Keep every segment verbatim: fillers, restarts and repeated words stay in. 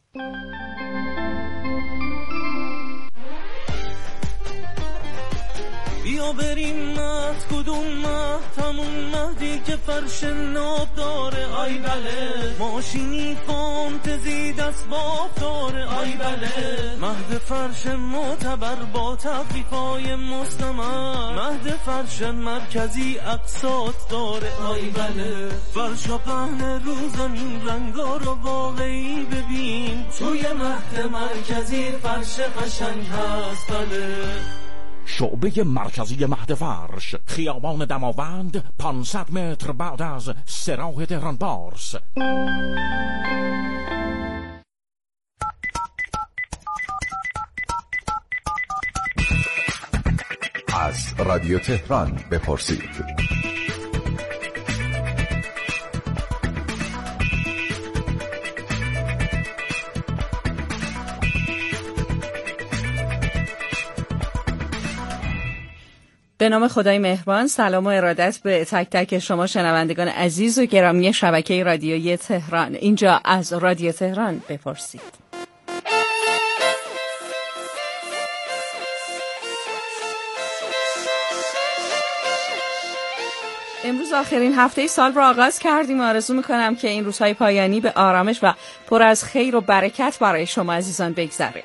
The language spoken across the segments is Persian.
بیا بریم مهد، کدوم مهد؟ همون مهدی که فرش ناب داره، آی بله. ماشینی فانتزی دست باب داره، آی بله. مهد فرش معتبر با تخفیفای مستمر، مهد فرش مرکزی اقساط داره، آی بله. فرشا پهن رو زمین، رنگا رو واقعی ببین، توی مهد مرکزی فرش قشنگ هست، بله. شعبه مرکزی مهد فرش، خیابان دماوند، پانصد متر بعد از سراح تهران پارس. از رادیو تهران بپرسید. به نام خدای مهربان، سلام و ارادت به تک تک شما شنوندگان عزیز و گرامی شبکه رادیویی تهران. اینجا از رادیو تهران بپرسید. امروز آخرین هفته سال را آغاز کردیم و آرزو میکنم که این روزهای پایانی به آرامش و پر از خیر و برکت برای شما عزیزان بگذره.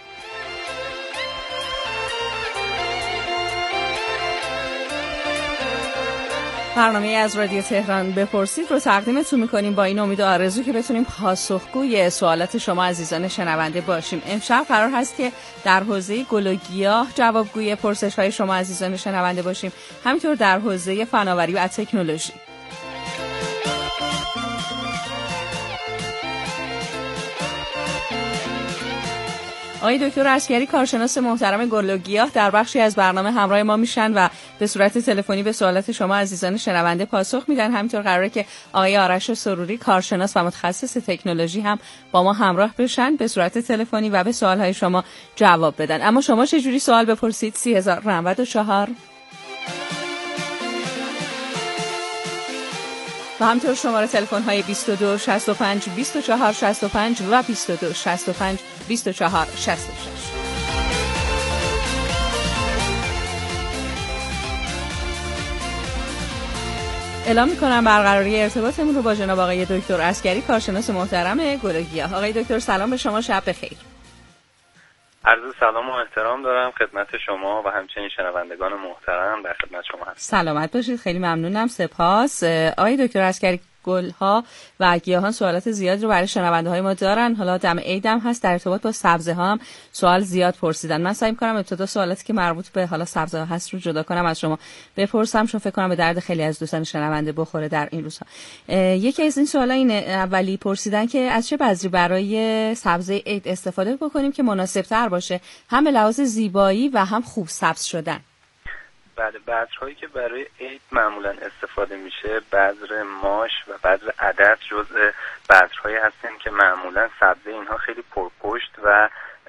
برنامه از رادیو تهران بپرسید رو تقدیمتون میکنیم با این امید و آرزو که بتونیم پاسخگوی سوالات شما عزیزان شنونده باشیم. امشب قرار هست که در حوزه گل و گیاه جوابگوی پرسش‌های شما عزیزان شنونده باشیم، همینطور در حوزه فناوری و تکنولوژی. آقای دکتر عسگری، کارشناس محترم گل و گیاه، در بخشی از برنامه همراه ما میشن و به صورت تلفنی به سوالات شما عزیزان شنونده پاسخ میدن. همینطور قراره که آقای آرش سروری، کارشناس و متخصص تکنولوژی، هم با ما همراه بشن، به صورت تلفنی و به سوالهای شما جواب بدن. اما شما چه جوری سوال بپرسید؟ سی هزار و نود و چهار و همینطور شماره تلفن های بیست و دو شصت و پنج بیست و چهار شصت و پنج و بیست و دو شصت و پنج بیست و چهار شصت و شش. اعلام می‌کنم برقراری ارتباطمون رو با جناب آقای دکتر عسگری، کارشناس محترم گل و گیاه. آقای دکتر سلام به شما، شب بخیر. عرض سلام و احترام دارم خدمت شما و همچنین شنوندگان محترم، در خدمت شما هستم. سلامت باشید، خیلی ممنونم، سپاس. آقای دکتر عسگری، گل‌ها و گیاهان سوالات زیادی رو برای شنونده‌های ما دارن. حالا دم عید هم هست، در ارتباط با سبزه ها هم سوال زیاد پرسیدن. من سعی می‌کنم ابتدا سوالاتی که مربوط به حالا سبزه ها هست رو جدا کنم از شما بپرسم، چون فکر کنم به درد خیلی از دوستان شنونده بخوره در این روزها. یکی از این سوالا اینه، اولی پرسیدن که از چه بذری برای سبزه عید استفاده بکنیم که مناسب‌تر باشه، هم به لحاظ زیبایی و هم خوب سبز شدن؟ بله، بذرهایی که برای عید معمولا استفاده میشه، بذر ماش و بذر عدس جزء بذرهایی هستن که معمولا سبزه اینها خیلی پرپشت و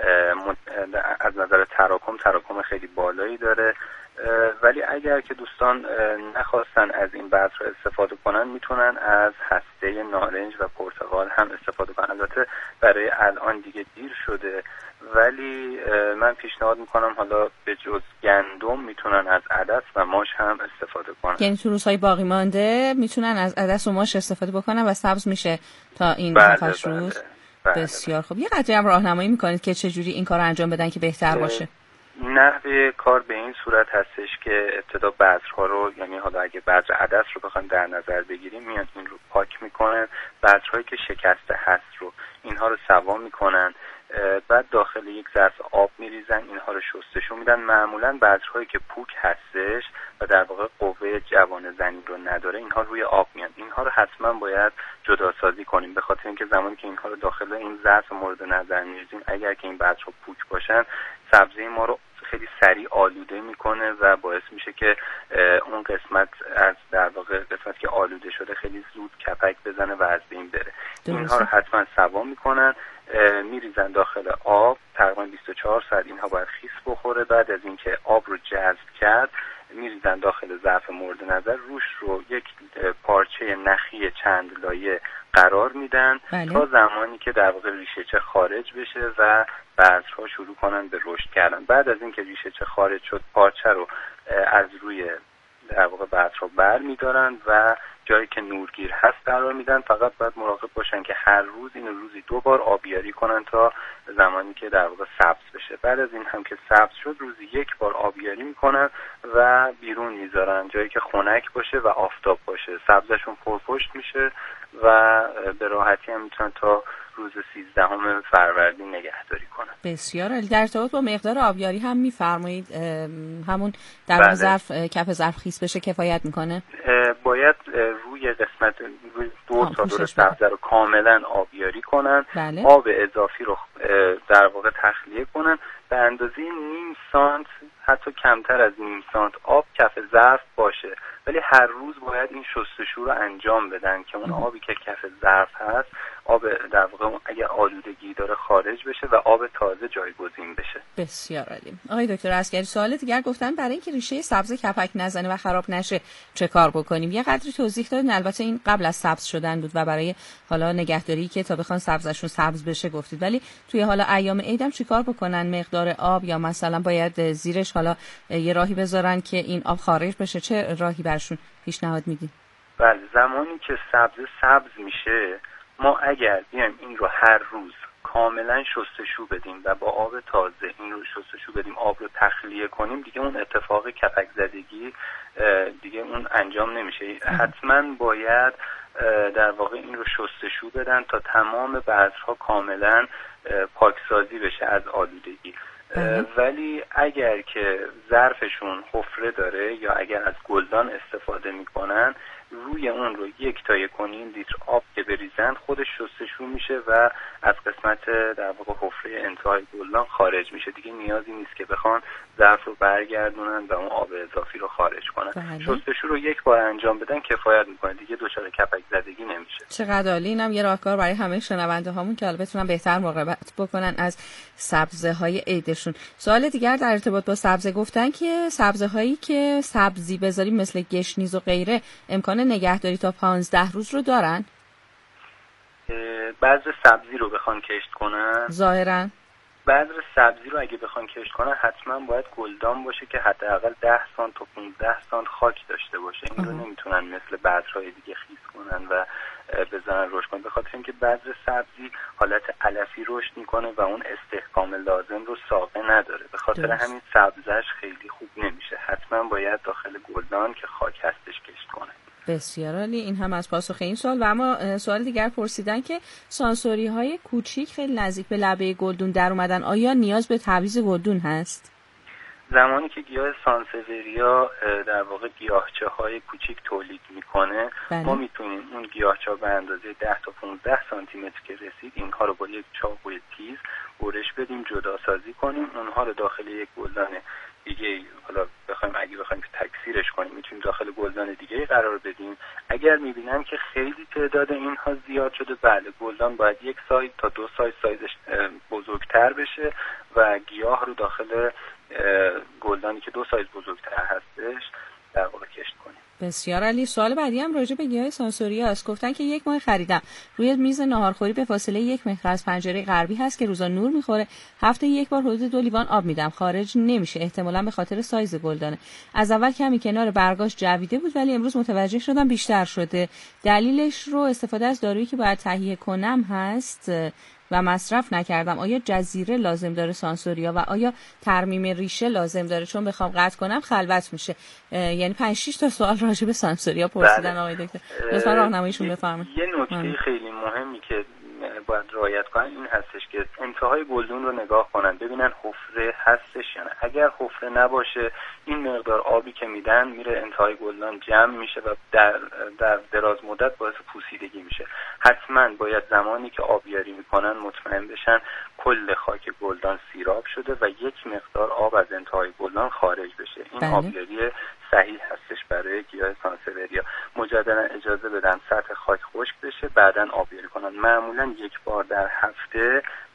از نظر تراکم تراکم خیلی بالایی داره. ولی اگر که دوستان نخواستن از این بذرها استفاده کنن، میتونن از هسته نارنج و پرتقال هم استفاده کنن. البته برای الان دیگه دیر شده، ولی من پیشنهاد میکنم حالا به جز گندم میتونن از عدس و ماش هم استفاده کنن. یعنی تو روزهای باقی مانده میتونن از عدس و ماش استفاده بکنن و سبز میشه تا این بله هفتش بله روز. بله بسیار خوب. یه قدری هم راهنمایی میکنید که چجوری این کار رو انجام بدن که بهتر باشه؟ نحوه کار به این صورت هستش که ابتدا بذرها رو، یعنی حالا اگه بذر عدس رو بخوایم در نظر بگیریم، میان این رو پاک میکنن، بذرهایی که شکسته هست رو اینها رو سوا میکنن، بعد داخل یک ظرف آب میریزن، اینها رو شستشو میدن. معمولا بذرهایی که پوک هستش و در واقع قوه جوان زنی رو نداره، اینها روی آب میان. اینها رو حتما باید جداسازی کنیم، به خاطر اینکه زمانی که اینها رو داخل این ظرف مورد نظر میریزیم، اگر که این بذرها پوک باشن، سبزی ما رو خیلی سریع آلوده میکنه و باعث میشه که اون قسمت از در واقع قسمت که آلوده شده خیلی زود کپک بزنه و از بین بره. اینها رو حتما سوا میکنن، میریزن داخل آب، تقریبا بیست و چهار ساعت اینها باید خیس بخوره. بعد از اینکه آب رو جذب کرد، میریزن داخل ظرف مورد نظر، روش رو یک پارچه نخی چند لایه قرار میدن بله. تا زمانی که در واقع ریشه‌چه خارج بشه و بذرها شروع کنن به رشد کردن. بعد از اینکه ریشه‌چه خارج شد، پارچه رو از روی در واقع بذرها بر میدارن و جایی که نورگیر هست قرار میدن. فقط باید مراقب باشن که هر روز اینو روزی دو بار آبیاری کنن تا زمانی که در واقع سبز بشه. بعد از این هم که سبز شد، روزی یک بار آبیاری میکنن و بیرون میذارن جایی که خنک باشه و آفتاب باشه. سبزشون پرپشت میشه و به راحتی هم میتونن تا روز سیزدهم فروردین نگهداری کنن. بسیار عالی. در ارتباط با مقدار آبیاری هم میفرمایید همون در بله. ظرف کف ظرف خیس بشه کفایت میکنه؟ باید روی قسمت روی دور تا دور سبزه رو کاملا آبیاری کنن. بله. آب اضافی رو در واقع تخلیه کنن به اندازه نیم سانت، حتی کمتر از نیم سانت آب کف ظرف باشه، ولی هر روز باید این شستشو رو انجام بدن که اون آبی که کف ظرف هست، آب در واقع اگر آلودگی داره خارج بشه و آب تازه جایگزین بشه. بسیار عالی. آقای دکتر عسگری، سوال دیگر گفتن برای اینکه ریشه سبز کپک نزنه و خراب نشه چه کار بکنیم؟ یه قدری توضیح دادن، البته این قبل از سبز شدن بود و برای حالا نگهداری که تا بخوان سبزشون سبز بشه گفتید، ولی توی حالا ایام عیدم چیکار بکنن؟ مقدار آب یا مثلا باید زیرش حالا یه راهی بذارن که این آب خارج بشه؟ چه راهی برشون پیشنهاد میدین؟ بله، زمانی که سبز سبز میشه، ما اگر بیایم این رو هر روز کاملا شستشو بدیم و با آب تازه این رو شستشو بدیم، آب رو تخلیه کنیم، دیگه اون اتفاق کپک زدگی دیگه اون انجام نمیشه. حتما باید در واقع این رو شستشو بدن تا تمام بذرها کاملا پاکسازی بشه از آلودگی. ولی اگر که ظرفشون حفره داره یا اگر از گلدان استفاده میکنن، روی اون رو یک تا یک و نیم لیتر آب که بریزن خودش شستشو میشه و از قسمت در واقع حفره انتهای گلدان خارج میشه. دیگه نیازی نیست که بخوان ظرف رو برگردونن و اون آب اضافی رو خارج کنن. بله. شستشو رو یک بار انجام بدن کفایت میکنه، دیگه دچار کپک زدگی نمیشه. چقدر عالی. اینم یه راهکار برای همه شنونده هامون که البته بتونن بهتر مراقبت بکنن از سبزه های عیدشون. سوال دیگر در ارتباط با سبزه گفتن که سبزه هایی که سبزی بذاریم مثل گشنیز و غیره امکان نگهداری تا پانزده روز رو دارن؟ بذر سبزی رو بخوان کشت کنن ظاهرا بذر سبزی رو اگه بخوان کشت کنن حتما باید گلدان باشه که حداقل ده سانت تا پانزده سانت خاک داشته باشه. این رو نمیتونن مثل بذرهای دیگه خیس کنن و بزنن رشد کنن، به خاطر اینکه بذر سبزی حالت علفی رشد میکنه و اون استحکام لازم رو ساقه نداره، به خاطر همین سبزش خیلی خوب نمیشه. حتما باید داخل گلدان که خاک هستش کشت کنه. بسیار عالی. این هم از پاسخ این سوال. و اما سوال دیگر پرسیدن که سانسوری های کوچیک خیلی نزدیک به لبه گلدون در اومدن، آیا نیاز به تعویض گلدون هست؟ زمانی که گیاه سانسوریا در واقع گیاهچه های کوچیک تولید میکنه، بله. ما میتونیم اون گیاهچه به اندازه ده تا پانزده سانتی متر که رسید، اینها رو با یک چاقوی تیز برش بدیم، جدا سازی کنیم، اونها رو داخل یک گلدان دیگه، حالا بخوایم اگه بخوایم تکثیرش کنیم میتونیم داخل گلدان دیگه قرار بدیم. اگر میبینن که خیلی تعداد اینها زیاد شده، بله گلدان باید یک سایز تا دو سایز سایزش بزرگتر بشه و گیاه رو داخل گلدانی که دو سایز بزرگتر هستش در واقع کشت کنیم. بسیار عالی. سوال بعدی هم راجع به گیاه سانسوریا است. گفتن که یک ماه خریدم، روی میز ناهارخوری به فاصله یک متر از پنجره غربی هست که روزا نور میخوره، هفته یک بار حدود دو لیوان آب میدم، خارج نمیشه، احتمالاً به خاطر سایز گلدانه. از اول کمی کنار برگاش جویده بود ولی امروز متوجه شدم بیشتر شده. دلیلش رو استفاده از دارویی که باید تهیه کنم هست و مصرف نکردم. آیا جزیره لازم داره سانسوریا و آیا ترمیم ریشه لازم داره؟ چون بخوام قطع کنم خلوت میشه. یعنی پنج شش تا سوال راجع به سانسوریا پرسیدن آقای دکتر. لطفا راهنماییشون بفرمایید. یه نکته خیلی مهمی که باید رعایت کنن این هستش که انتهای گلدون رو نگاه کنن ببینن حفره هستش یا نه. اگر حفره نباشه این مقدار آبی که میدن میره انتهای گلدان جمع میشه و در در دراز مدت باعث پوسیدگی میشه. حتما باید زمانی که آبیاری میکنن مطمئن بشن کل خاک گلدان سیراب شده و یک مقدار آب از انتهای گلدان خارج بشه. این بله. آبیاری صحیح هستش برای گیاه سانسوریا. مجددا اجازه بدن سطح خاک خشک بشه، بعدن آبیاری کنن. معمولا یک بار در هفته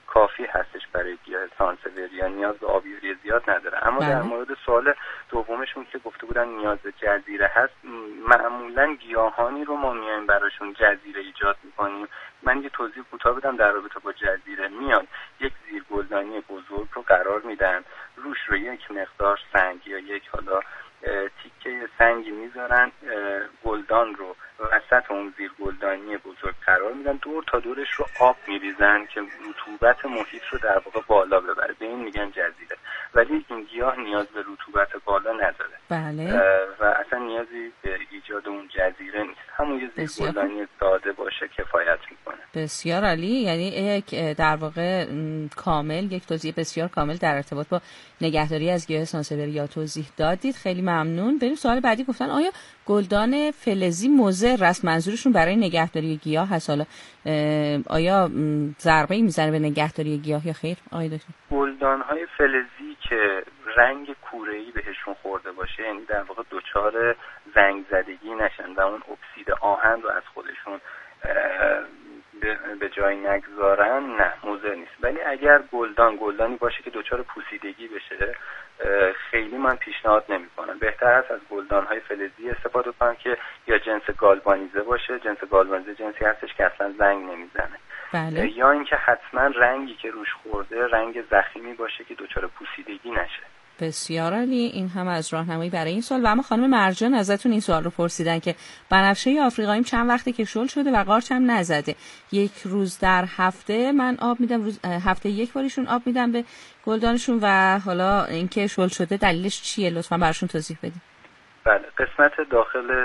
کافی هستش برای گیاه سانسوریا، نیاز به آبیاری زیاد نداره. اما در مورد سوال دومشون که گفته بودن نیاز به جزیره هست، معمولا گیاهانی رو ما میایم براشون جزیره ایجاد میکنیم. من یه توضیح کوتاه بدم در رابطه با جزیره. میان یک زیرگلدانی بزرگ رو قرار میدن، روش رو یک مقدار سنگ یا یک حالا تیکه سنگی میذارن، گلدان رو وسط اون زیر گلدانی بزرگ قرار میدن، دور تا دورش رو آب میریزن که رطوبت محیط رو در واقع بالا ببره، به این میگن جزیره. ولی این گیاه نیاز به رطوبت بالا نداره. بله. و اصلا نیازی به ایجاد اون جزیره نیست، همون یه زیر گلدانی ساده باشه کفایت میکنه. بسیار عالی. یعنی یک در واقع کامل، یک توضیح بسیار کامل در ارتباط با نگهداری از گیاه سانسوریا توضیح دادید، خیلی ممنون. بریم سوال بعدی. گفتن آیا گلدان فلزی مضر است؟ منظورشون برای نگهداری گیاه هست. حالا آیا ضربه‌ای میزنه به نگهداری گیاه یا خیر آقای دکتر؟ گلدان‌های فلزی که رنگ کوره‌ای بهشون خورده باشه، یعنی در واقع دچار زنگ زدگی نشن و اون اکسید آهن رو از خودشون به جای نگذارن، نه مضر نیست. ولی اگر گلدان گلدانی باشه که دچار پوسیدگی بشه، خیلی من پیشنهاد نمی‌کنم. بهتر است از گلدان‌های فلزی استفاده کنم که یا جنس گالوانیزه باشه. جنس گالوانیزه جنسی هستش که اصلا زنگ نمیزنه. بله. یا اینکه حتما رنگی که روش خورده رنگ ضخیمی باشه که دچار پوسیدگی نشه. بسیار عالی. این هم از راهنمایی برای این سوال. و اما خانم مرجان ازتون این سوال رو پرسیدن که بنفشه آفریقاییم چند وقته که شل شده و قارچ هم نزده، یک روز در هفته من آب میدم، روز هفته یک باریشون آب میدم به گلدانشون و حالا اینکه شل شده دلیلش چیه؟ لطفا براشون توضیح بدید. بله، قسمت داخل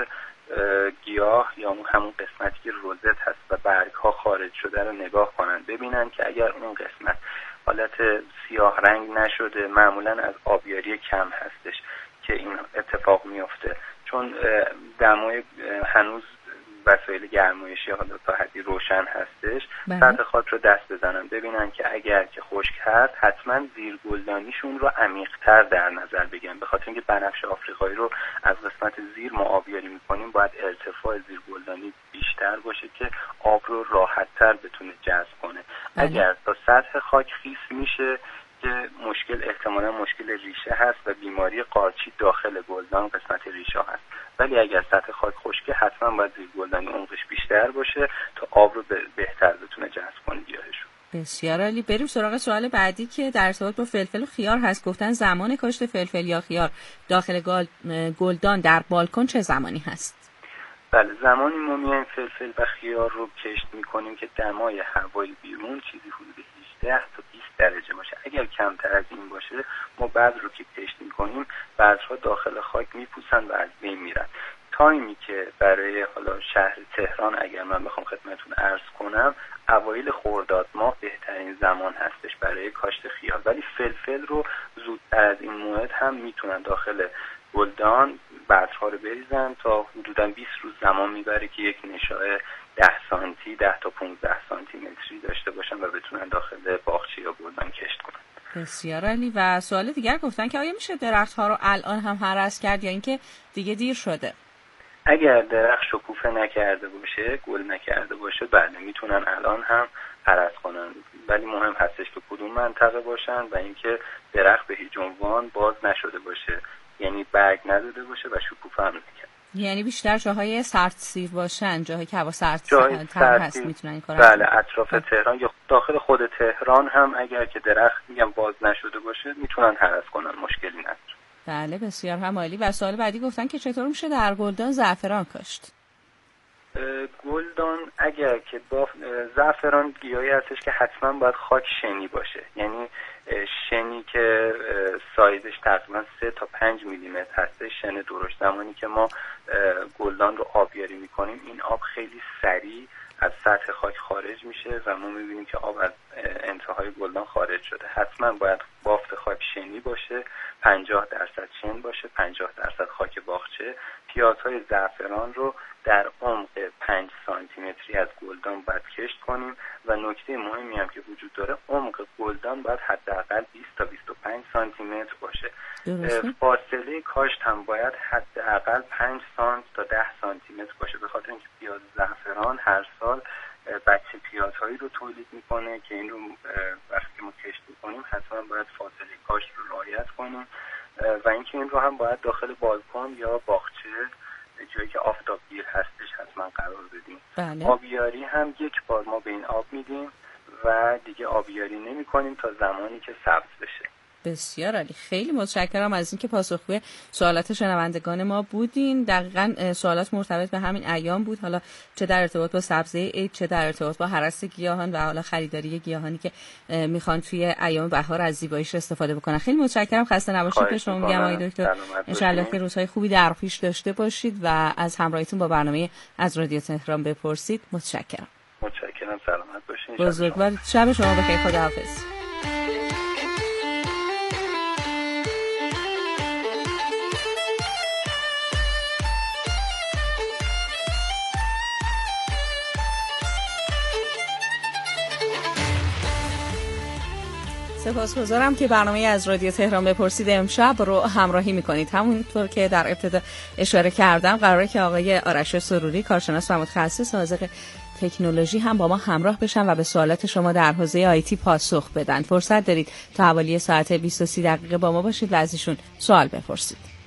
گیاه یا همون قسمتی که روزت هست و برگ ها خارج شده رو نگاه کنن، ببینن که اگر اون قسمت حالت سیاه رنگ نشده، معمولا از آبیاری کم هستش که این اتفاق میفته، چون دمای هنوز وسایل گرمایشی حالا تا حدی روشن هستش. سطح خاک رو دست بزنن ببینن که اگر که خشک هست حتما زیر گلدانیشون رو عمیق‌تر در نظر بگیرن، به خاطر اینکه بنفشه آفریقایی رو از قسمت زیر ما آبیاری میکنیم، باید ارتفاع زیر گلدانی بیشتر باشه که آب رو راحت‌تر بتونه جذب کنه. بله. اگر تا سطح خاک خیس میشه که مشکل احتمالا مشکل ریشه هست و بیماری قارچی داخل گلدان قسمت ریشه هست. ولی اگر سطح خاک خشکه حتما باید زیر گلدانی عمقش بیشتر باشه تا آب رو بهتر بتونه جذب کنه گیاهشون. بسیار عالی. بریم سراغ سوال بعدی که در ارتباط با فلفل و خیار هست. گفتن زمان کاشت فلفل یا خیار داخل گلدان در بالکن چه زمانی هست؟ بله، زمانی ما میایم فلفل و خیار رو کشت میکنیم که دمای هوای بیرون چیزی حدود هجده تا بیست درجه باشه. اگر کمتر از این باشه، ما بعد رو که کشت میکنیم بذرها داخل خاک میپوسن و از بین میرن. تایمی که برای حالا شهر تهران اگر من بخوام خدمتتون عرض کنم، اوایل خرداد ماه بهترین زمان هستش برای کاشت خیار. ولی فلفل رو زودتر از این موعد هم میتونن داخل گلدان بذرها رو بریزن، تا حدوداً بیست روز زمان میبره که یک نشاء ده سانتی ده تا پانزده سانتی متری داشته باشن و بتونن داخل باغچه یا گلدان کشت کنن. بسیار عالی. و سوال دیگر گفتن که آیا میشه درخت‌ها رو الان هم هرس کرد یا اینکه دیگه دیر شده؟ اگر درخت شکوفه نکرده باشه، گل نکرده باشه، بله میتونن الان هم هرس کنن. ولی مهم هستش که کدوم منطقه باشن و اینکه درخت به هیچ عنوان باز نشده باشه، یعنی برگ نداده باشه و شکوفه هم نکنه. یعنی بیشتر جاهای سردسیر باشن، جاهایی که هوا سرد تر هست میتونن این کارو بله، اطراف تهران یا داخل خود تهران هم اگر که درخت میگم باز نشده باشه میتونن هرس کنن، مشکلی نداره. بله، بسیار هم عالی. و سوال بعدی گفتن که چطور میشه در گلدان زعفران کاشت؟ گلدان اگر که با زعفران گیاهی هستش که حتما باید خاک شنی باشه، یعنی شنی که سایزش تقریبا سه تا پنج میلیمتر هستش، شن درشت. زمانی که ما گلدان رو آبیاری میکنیم، این آب خیلی سریع از سطح خاک خارج میشه و ما میبینیم که آب از انتهای گلدان خارج شده. حتما باید بافت خاک شنی باشه، پنجاه درصد شن باشه، پنجاه درصد خاک باغچه. پیازهای زعفران رو در عمق پنج سانتی متری از گلدان باید کشت کنیم و نکته مهمی هم که وجود داره، عمق گلدان باید حداقل بیست تا بیست و پنج سانتی متر باشه. فاصله کاشت هم باید حداقل پنج سانتی تا ده سانتی متر باشه، به خاطر اینکه پیاز زعفران هر سال بچه پیازهایی رو تولید میکنه که این رو حتما باید فاصله کاشت رو رعایت کنیم و اینکه این رو هم باید داخل بالکن یا باغچه جایی که آفتابگیر هستش حتما قرار بدیم. بله. آبیاری هم یک بار ما به این آب میدیم و دیگه آبیاری نمی کنیم تا زمانی که سبز بشه. بسیار عالی، خیلی متشکرم از اینکه پاسخگوی سوالات شنوندگان ما بودین. دقیقاً سوالات مرتبط به همین ایام بود، حالا چه در ارتباط با سبزه عید، چه در ارتباط با هرس گیاهان و حالا خریداری گیاهانی که میخوان توی ایام بهار از زیباییش استفاده بکنن. خیلی متشکرم، خسته نباشید که شما میگم آقای دکتر. ان شاءالله که روزهای خوبی در پیش داشته باشید و از همراهیتون با برنامه از رادیو تهران بپرسید. متشکرم. متشکرم، سلامت باشین. بزرگوار، شب شما بخیر، خداحافظ. سپاسگزارم که برنامه از رادیو تهران بپرسید امشب رو همراهی میکنید. همونطور که در ابتدا اشاره کردم قراره که آقای آرش سروری، کارشناس و متخصص حوزه تکنولوژی هم با ما همراه بشن و به سوالات شما در حوزه آیتی پاسخ بدن. فرصت دارید تا حوالی ساعت بیست و سه دقیقه با ما باشید و از ایشون سوال بپرسید.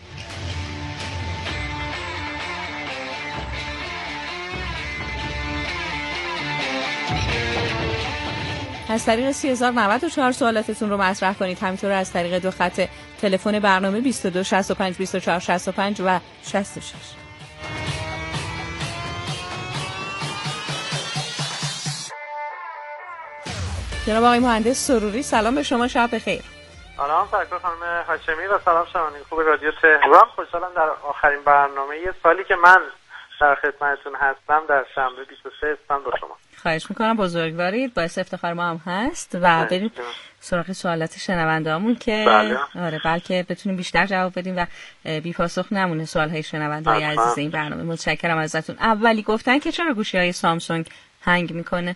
از طریق سی هزار و نود و چهار سوالاتتون رو مطرح کنید، همینطور از طریق دو خط تلفن برنامه بیست و دو شصت و پنج بیست و چهار شصت و پنج و شصت و شش. جناب آقای مهندس سروری، سلام به شما، شب بخیر. سلام سرکار خانم هاشمی و سلام شنوندگان خوب رادیو تهران. خوشحالم در آخرین برنامه یه سالی که من در خدمتتون هستم در شنبه بیست و سه اسفند با شما. خواهش میکنم، بزرگوارید، باعث افتخار ما هم هست و بریم سراغ سوالات شنونده‌هامون که بله. آره بلکه بتونیم بیشتر جواب بدیم و بی پاسخ نمونه سوالهای شنونده‌های عزیز این برنامه. متشکرم ازتون. اولی گفتن که چرا گوشی‌های سامسونگ هنگ میکنه؟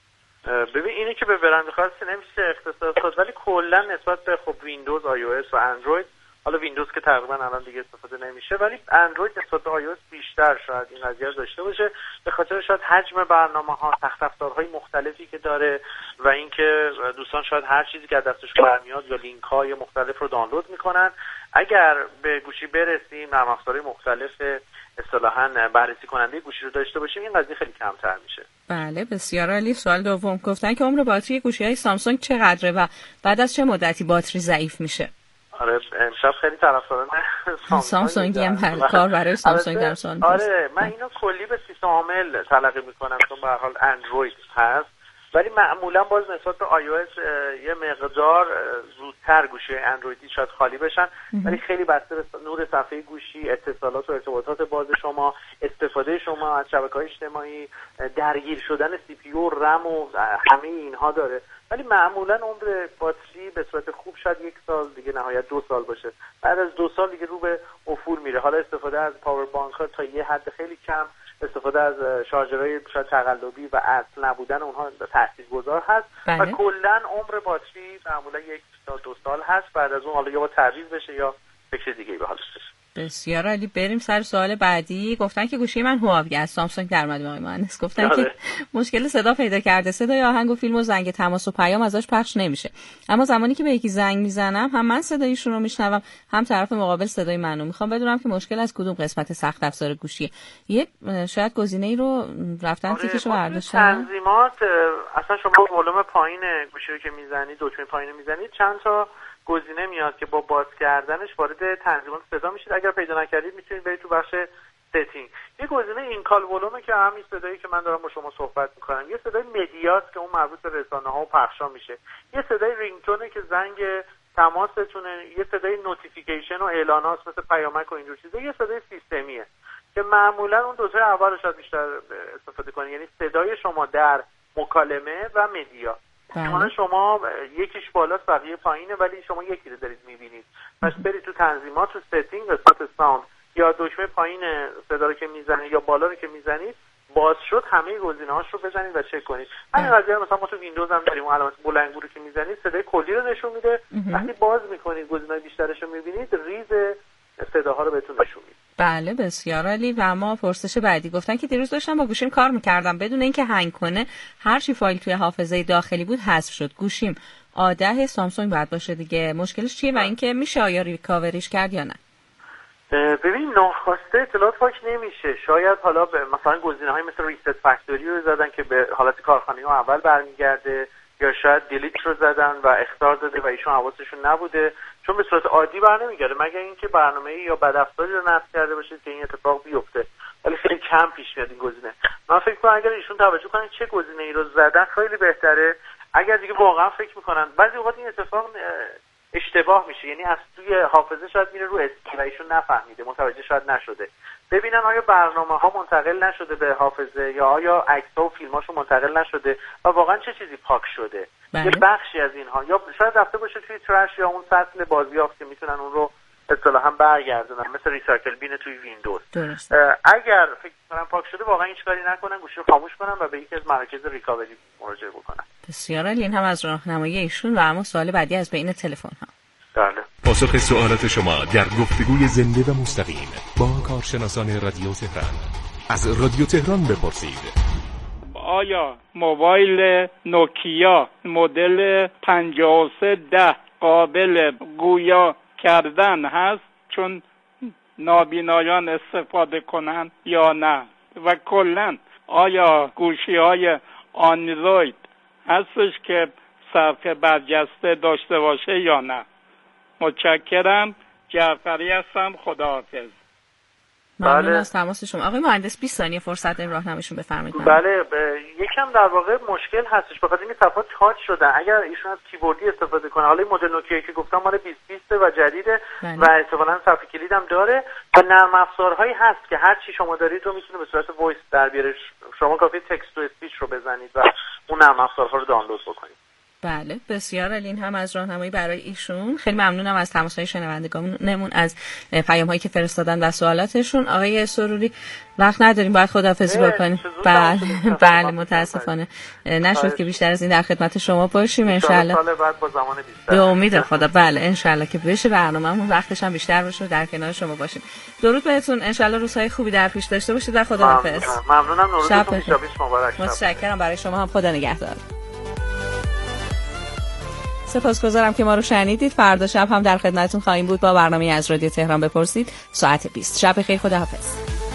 ببین اینه که به برند خاصی نمیشه اختصاص داد، ولی کلا نسبت به خب ویندوز، آی او اس و اندروید، حالا ویندوز که تقریبا الان دیگه استفاده نمیشه، ولی اندروید نسبت به آی او اس بیشتر شاید این قضیه رو داشته باشه، به خاطر شاید حجم برنامه‌ها، تخت افزارهای مختلفی که داره و اینکه دوستان شاید هر چیزی که دستشون برمیاد یا لینک‌های مختلف رو دانلود میکنن. اگر به گوشی برسیم، نرم افزارهای مختلف اصطلاحاً بررسی کننده گوشی رو داشته باشیم، این قضیه خیلی کمتر میشه. بله بسیار عالی. سوال دوم گفتن که عمر باتری گوشی‌های سامسونگ چقدره و بعد از چه مدتی باتری ضعیف میشه؟ آره امشب خیلی طرفداران سامسونگ هم کار برای سامسونگ در سوال می‌پرسن. آره من اینو کلی به سیستم عامل تلقی میکنم چون به هر حال اندروید هست، ولی معمولا باز نسبت به آی او اس یه مقدار زودتر گوشی اندرویدی شاید خالی بشن، ولی خیلی بسته به نور صفحه گوشی، اتصالات و ارتباطات باز شما، استفاده شما از شبکه‌های اجتماعی، درگیر شدن سی پی یو، رم و همه اینها داره. ولی معمولا عمر باتری به صورت خوب شاید یک سال، دیگه نهایت دو سال باشه. بعد از دو سال دیگه رو به افول میره. حالا استفاده از پاور بانک ها تا یه حد خیلی کم، استفاده از شارژرهای شاید تقلبی و اصل نبودن اونها تاثیرگذار هست. بله. و کلا عمر باتری معمولا یک تا دو سال هست. بعد از اون حالا یا با تعویض بشه یا فکر دیگه به حالش بشه. بسیار عالی. بریم سر سوال بعدی. گفتن که گوشی من هواوی از سامسونگ در اومد. آقای مهندس گفتن آره. که مشکل صدا پیدا کرده، صدای آهنگ و فیلم و زنگ تماس و پیام ازش پخش نمیشه، اما زمانی که به یکی زنگ میزنم هم من صدایشون رو میشنوم هم طرف مقابل صدای منو. میخوام بدونم که مشکل از کدوم قسمت سخت افزار گوشیه. یه شاید گزینه‌ای رو رفتن آره. تیکشو برداشتن. تنظیمات اصلا شما ولوم پایین گوشی رو که میزنید، دکمه پایین میزنید، چند تا گزینه میاد که با باز کردنش وارد تنظیمات صدا میشید. اگر پیدا نکردید میتونید برید تو بخش ستینگ. یه گزینه این کال ولومه که همین صدایی که من دارم با شما صحبت میکنم، یه صدای مدیاست که اون مربوط به رسانه‌ها و پخشا میشه، یه صدای رینگتونه که زنگ تماستونه، یه صدای نوتیفیکیشن و اعلانات مثل پیامک و اینجور چیزا، یه صدای سیستمیه که معمولا اون دو تا اول رو شاید بیشتر استفاده کنید، یعنی صدای شما در مکالمه و مدیا. شما شما یکیش بالاست بقیه پایینه، ولی شما یکی رو دارید میبینید. پس برید تو تنظیمات، تو ستینگ، قسمت ساوند یا دکمه پایین صدا رو که میزنید یا بالا رو که میزنید باز شد، همه گزینه‌هاش رو بزنید و چک کنید. همین قضیه مثلا ما تو ویندوز هم داریم، اون علامت بلنگو رو که میزنید صدای کلی رو نشون میده. وقتی باز میکنید گزینه‌های بیشترش رو میبینید، ریز صداها رو بهتون نشون میده. بله بسیار عالی. و اما پرسش بعدی گفتن که دیروز داشتم با گوشیم کار میکردم، بدون اینکه هنگ کنه هر چی فایل توی حافظه داخلی بود حذف شد. گوشیم آ ده سامسونگ باید باشه دیگه، مشکلش چیه و اینکه میشه آیا ریکاوریش کرد یا نه؟ ببین ناخواسته اطلاعات پاک نمیشه. شاید حالا مثلا گزینه‌های مثل ریست فکتوری رو زدن که به حالت کارخانه‌ای اول برمیگرده، یا شاید دیلیت رو زدن و اخطار داده و ایشون حواسشون نبوده، چون به صورت عادی برنمیگرده مگر اینکه برنامه‌ای یا بدافزاری رو نصب کرده باشه که این اتفاق بیفته، ولی خیلی کم پیش میاد این گزینه. من فکر می‌کنم اگر ایشون توجه کنن چه گزینه‌ای رو زدن خیلی بهتره. اگر دیگه واقعا فکر می‌کنن بعضی اوقات این اتفاق اشتباه میشه، یعنی از توی حافظه شاید میره رو اسکی و ایشون نفهمیده، متوجه شاید نشده، ببینن آیا برنامه‌ها منتقل نشده به حافظه یا آیا عکس‌ها و فیلم‌هاشون منتقل نشده و واقعا چه چیزی پاک شده. بله. یه بخشی از اینها یا شاید رفته باشه توی ترش یا اون سطل بازیافت که میتونن اون رو اصطلاحاً برگردونن، مثل ریسایکل بین توی ویندوز. درست. اگر فکر کنم پاک شده واقعا هیچ کاری نکنن، گوشی رو خاموش کنن و به یکی از مراکز ریکاوری مراجعه بکنن. بسیار عالی. این هم از راهنمایی ایشون. و اما سوال بعدی از بین تلفن ها. بله. پاسخ سوالات شما در گفتگوی زنده و مستقیم با کارشناسان رادیو تهران. از رادیو تهران بپرسید. آیا موبایل نوکیا مدل پنجاه و سه ده قابل گویا کردن هست چون نابینایان استفاده کنن یا نه؟ و کلا آیا گوشی های اندروید هستش که صفحه برجسته داشته باشه یا نه؟ متشکرم. جعفری هستم. خداحافظ. ممنون بله. از تماس شما. آقای مهندس بیست ثانیه فرصت این راهنماییشون بفرمایید. بله یکم در واقع مشکل هستش بخاطر اینکه صفحات چارج شدن. اگر ایشون از کیبوردی استفاده کنه، حالا این مدل نوکیایی که گفتم مال بیست بیست و جدیده بله. و احتمالاً صفحه کلید هم داره و نرم افزارهایی هست که هر چی شما دارید رو میتونه به صورت وایس در بیاره. شما کافی تکست تو اسپیچ رو بزنید و اون نرم افزارها رو دانلود بکنید. بله بسیار عالی. این هم از راهنمایی برای ایشون. خیلی ممنونم از تماس‌های شنوندگانمون، از پیام‌هایی که فرستادن و سوالاتشون. آقای سروری وقت نداریم، باید خداحافظی بکنیم. بله بله متاسفانه نشد که بیشتر از این در خدمت شما باشیم. ان شاءالله سال بعد با زمان بیشتر به امید خدا. بله ان شاءالله که بشه برنامه‌مون وقتش هم بیشتر بشه و در کنار شما باشیم. درود بهتون. ان شاءالله روزهای خوبی در پیش داشته باشید و خداحافظ. ممنونم. نوروزتون پیشاپیش مبارک. متشکرم. برای شما هم خدا نگهدار. سپاسگزارم که ما رو شنیدید. فردا شب هم در خدمتتون خواهیم بود با برنامه از رادیو تهران بپرسید ساعت بیست. شب بخیر. خداحافظ.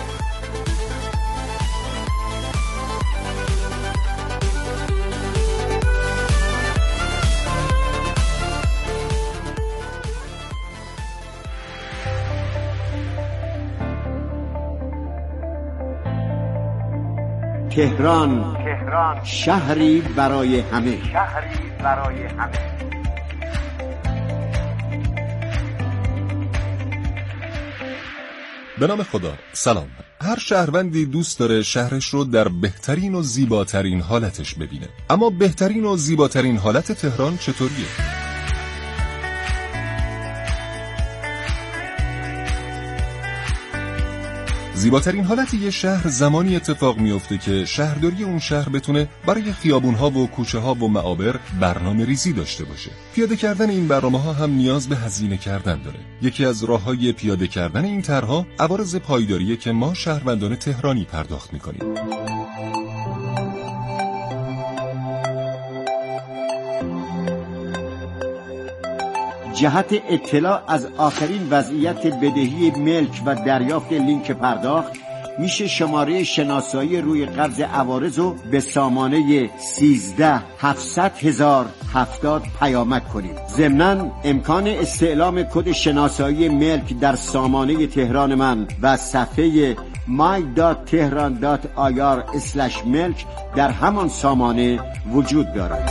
تهران تهران شهری برای همه. شهری برای همه. به نام خدا. سلام. هر شهروندی دوست داره شهرش رو در بهترین و زیباترین حالتش ببینه، اما بهترین و زیباترین حالت تهران چطوریه؟ زیباترین حالت یه شهر زمانی اتفاق میفته که شهرداری اون شهر بتونه برای خیابون‌ها و کوچه‌ها و معابر برنامه ریزی داشته باشه. پیاده کردن این برنامه‌ها هم نیاز به هزینه کردن داره. یکی از راه‌های پیاده کردن این طرح‌ها عوارض پایداریه که ما شهروندان تهرانی پرداخت می‌کنیم. جهت اطلاع از آخرین وضعیت بدهی ملک و دریافت لینک پرداخت میشه شماره شناسایی روی قرض عوارض رو به سامانه سیزده هفتصد هزار هفتاد پیامک کنید. ضمناً امکان استعلام کد شناسایی ملک در سامانه تهران من و صفحه my dot tehran dot i r slash milk در همان سامانه وجود دارد.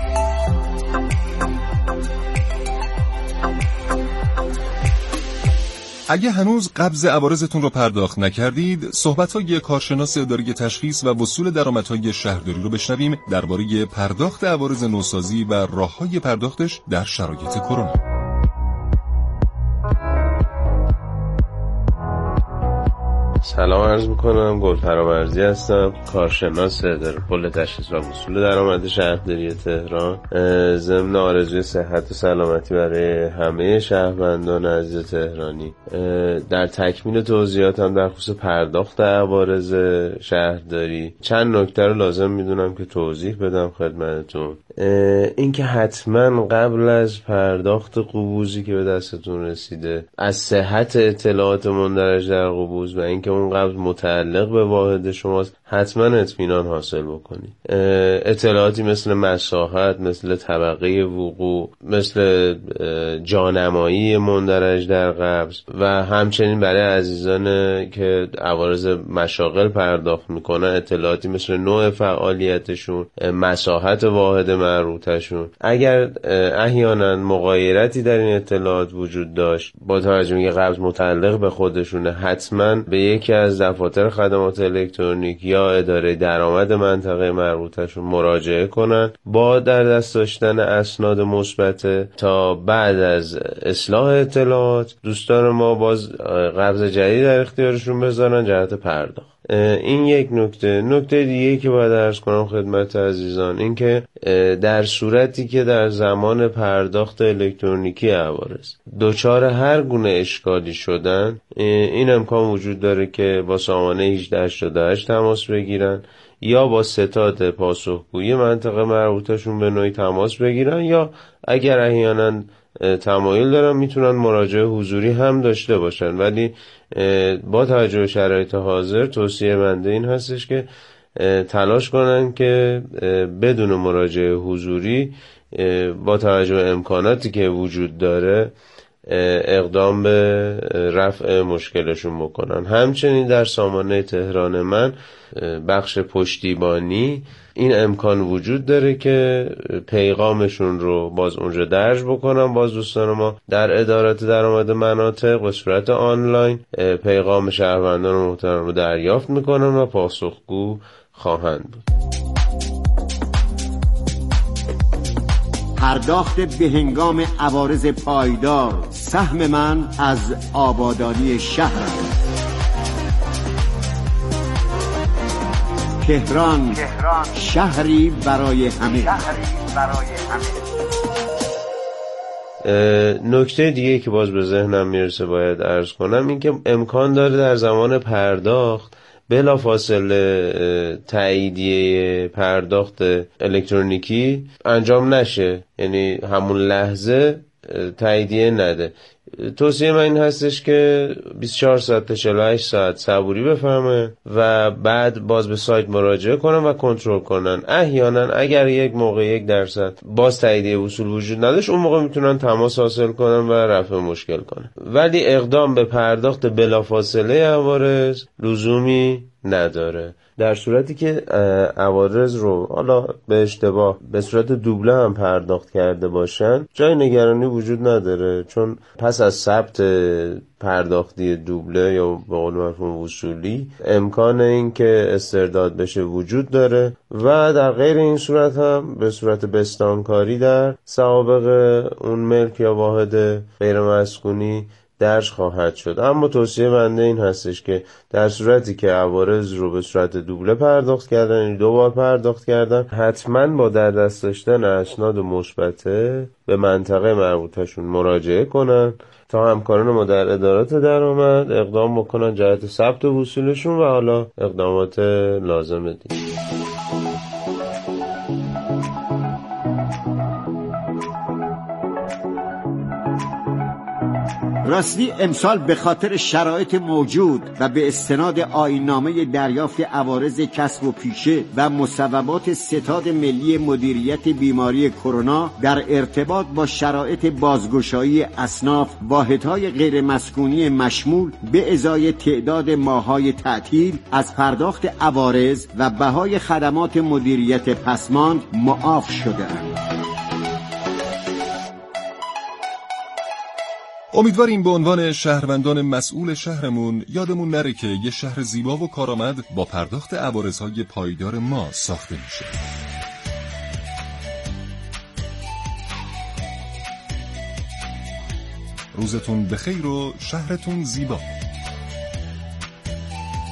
اگه هنوز قبض عوارضتون رو پرداخت نکردید، صحبت‌های کارشناس اداره تشخیص و وصول درآمدهای شهرداری رو بشنویم درباره پرداخت عوارض نوسازی و راه‌های پرداختش در شرایط کرونا. سلام عرض میکنم، گلفرامرزی هستم، کارشناس اداره کل تشخیص و وصول درآمد شهرداری تهران. ضمن آرزوی صحت و سلامتی برای همه شهروندان عزیز تهرانی، در تکمیل توضیحاتم در خصوص پرداخت عوارض شهرداری چند نکته رو لازم میدونم که توضیح بدم خدمتتون. این که حتما قبل از پرداخت قبوزی که به دستتون رسیده از صحت اطلاعات مندرج در قبوز و اینکه اون قبض متعلق به واحد شماست حتما اطمینان حاصل بکنید. اطلاعاتی مثل مساحت، مثل طبقه وقوع، مثل جانمایی مندرج در قبض و همچنین برای عزیزان که عوارض مشاغل پرداخت میکنن اطلاعاتی مثل نوع فعالیتشون، مساحت واحد مربوطه‌شون. اگر احیانا مغایرتی در این اطلاعات وجود داشت با توجه به قبض متعلق به خودشونه، حتما به یکی از دفاتر خدمات الکترونیک یا اداره درآمد منطقه مربوطه‌شون مراجعه کنن با در دست داشتن اسناد مثبت تا بعد از اصلاح اطلاعات دوستان ما باز قبض جدید در اختیارشون بذارن جهت پرداخت. این یک نکته. نکته دیگه که باید عرض کنم خدمت عزیزان این که در صورتی که در زمان پرداخت الکترونیکی عوارض دچار هر گونه اشکالی شدن، این امکان وجود داره که با سامانه هجده هشتاد و هشت تماس بگیرن یا با ستاد پاسخگویی منطقه مربوطه‌شون به نوعی تماس بگیرن، یا اگر احیانا تمایل دارن میتونن مراجعه حضوری هم داشته باشن. ولی با توجه به شرایط حاضر توصیه بنده این هستش که تلاش کنن که بدون مراجعه حضوری با توجه به امکاناتی که وجود داره اقدام به رفع مشکلشون بکنن. همچنین در سامانه تهران من بخش پشتیبانی این امکان وجود داره که پیغامشون رو باز اونجا درج بکنن. باز دوستان ما در ادارات درآمد مناطق به صورت آنلاین پیغام شهروندان محترم رو دریافت میکنن و پاسخگو خواهند بود. پرداخت به هنگام عوارض پایدار، سهم من از آبادانی شهر. تهران شهری برای همه. نکته دیگه که باز به ذهنم میرسه باید عرض کنم این که امکان داره در زمان پرداخت بلافاصله تاییدیه پرداخت الکترونیکی انجام نشه، یعنی همون لحظه تاییدیه نده. توصیه من این هستش که بیست و چهار ساعت تا چهل و هشت ساعت صبوری بفهمه و بعد باز به سایت مراجعه کنن و کنترل کنن. احیانا اگر یک موقع یک درصد باز تاییدیه وصول وجود نداشت اون موقع میتونن تماس حاصل کنن و رفع مشکل کنن. ولی اقدام به پرداخت بلافاصله عوارض لزومی نداره. در صورتی که عوارض رو حالا به اشتباه به صورت دوبله هم پرداخت کرده باشن جای نگرانی وجود نداره، چون پس از ثبت پرداختی دوبله یا به قول مفهوم وصولی امکان این که استرداد بشه وجود داره و در غیر این صورت هم به صورت بستانکاری در سوابق اون ملک یا واحد غیر مسکونی درج خواهد شد. اما توصیه بنده این هستش که در صورتی که عوارض رو به صورت دوبله پرداخت کردن، یعنی دو بار پرداخت کردن، حتما با در دست داشتن اسناد مثبت به منطقه مربوطه‌شون مراجعه کنن تا همکاران ما در ادارات درآمد اقدام بکنن جهت ثبت وصولشون و حالا اقدامات لازم دیگه. راستی امسال به خاطر شرایط موجود و به استناد آیین‌نامه دریافت عوارض کسب و پیشه و مصوبات ستاد ملی مدیریت بیماری کرونا در ارتباط با شرایط بازگشایی اصناف واحدهای غیر مسکونی مشمول به ازای تعداد ماه‌های تعطیل از پرداخت عوارض و بهای خدمات مدیریت پسماند معاف شده‌اند. امیدواریم به عنوان شهروندان مسئول شهرمون یادمون نره که یه شهر زیبا و کارآمد با پرداخت عوارضهای پایدار ما ساخته میشه. روزتون بخیر و شهرتون زیبا.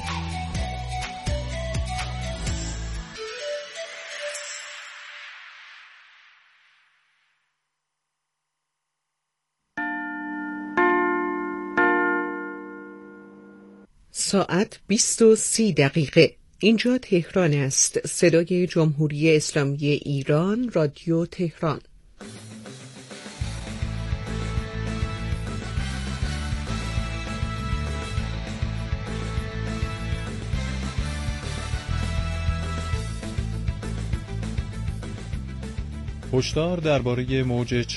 ساعت بیست و سی دقیقه. اینجا تهران است. صدای جمهوری اسلامی ایران، رادیو تهران. هشدار درباره موج